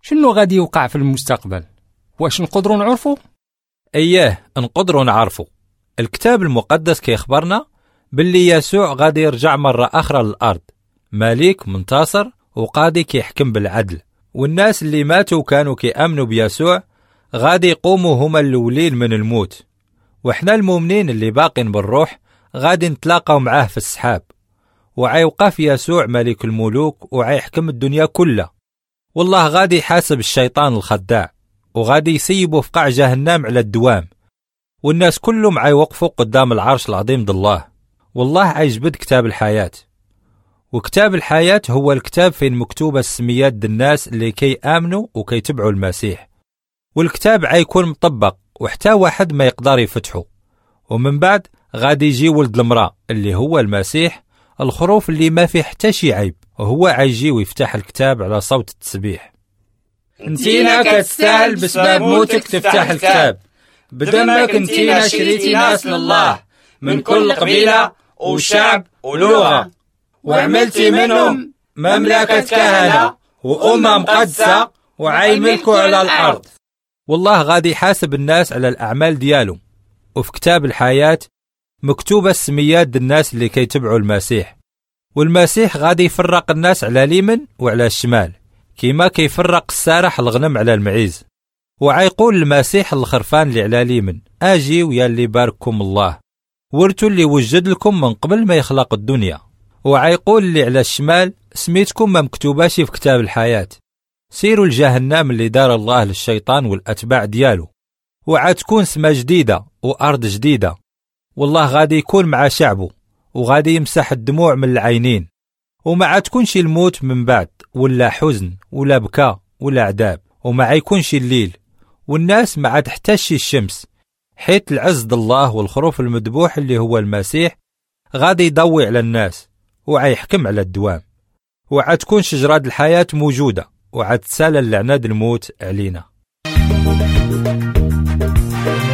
شنو غادي يوقع في المستقبل؟ واش نقدروا نعرفوا؟ اياه نقدروا نعرفوا. الكتاب المقدس كيخبرنا باللي يسوع غادي يرجع مرة أخرى للأرض، ملك منتصر وقاضي كيحكم بالعدل، والناس اللي ماتوا وكانوا كيأمنوا بيسوع غادي يقوموا هما الأولين من الموت، وإحنا المؤمنين اللي باقين بالروح غادي نتلاقاو معاه في السحاب، وعيوقف يسوع ملك الملوك وعيحكم الدنيا كلها. والله غادي يحاسب الشيطان الخداع وغادي يسيبه في قاع جهنم على الدوام، والناس كلهم عيوقفوا قدام العرش العظيم الله. والله عيجبد كتاب الحياة، وكتاب الحياة هو الكتاب فين مكتوبة السميات د الناس اللي كي آمنوا وكي تبعوا المسيح، والكتاب عيكون مطبق وحتى واحد ما يقدر يفتحه. ومن بعد غادي يجي ولد المرأة اللي هو المسيح، الخروف اللي ما فيه حتى شي عيب، وهو عيجي ويفتح الكتاب على صوت التسبيح. انتينا كتستاهل بسبب موتك تفتح الكتاب، بدمك انتينا شريتي ناس لله من كل قبيلة وشعب ولغة، وعملتي منهم مملكة كهنة وأمة مقدسة وعيملكوا على الأرض. والله غادي يحاسب الناس على الأعمال ديالهم، وفي كتاب الحياة مكتوبة السميات د الناس اللي كيتبعوا المسيح، والمسيح غادي يفرق الناس على اليمين وعلى الشمال كيما كيفرق السارح الغنم على المعيز. وعيقول المسيح الخرفان اللي على اليمين اجي ويا اللي بارككم الله، ورتو اللي وجد لكم من قبل ما يخلق الدنيا. وعيقول اللي على الشمال سميتكم ما مكتوباش في كتاب الحياة، سيروا الجهنم اللي دار الله للشيطان والأتباع ديالو، وعاد تكون سما جديدة وأرض جديدة. والله غادي يكون مع شعبه وغادي يمسح الدموع من العينين، وما عاد تكونش الموت من بعد ولا حزن ولا بكاء ولا عذاب، وما عيكونش الليل، والناس ما عاد تحتاجش الشمس، حيت العز د الله والخروف المذبوح اللي هو المسيح غادي يضوي على الناس وعيحكم على الدوام. وعاد تكون شجرة الحياة موجودة، وعاد تسال اللعنة الموت علينا.